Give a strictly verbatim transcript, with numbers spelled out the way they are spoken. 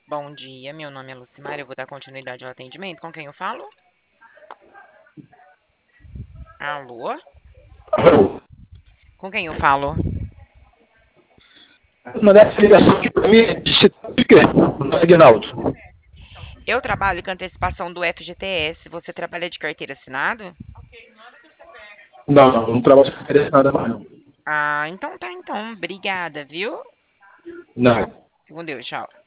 Bom dia, meu nome é Lucimar, eu vou dar continuidade ao atendimento. Com quem eu falo? Alô? Alô? Com quem eu falo? Mandar essa ligação aqui pra mim de setor de quê? Não é Aguinaldo. Eu trabalho com antecipação do F G T S. Você trabalha de carteira assinado? Não, não, não trabalho com interesse nada mais, não. Ah, então tá, então. Obrigada, viu? Não. Fique com Deus, tchau.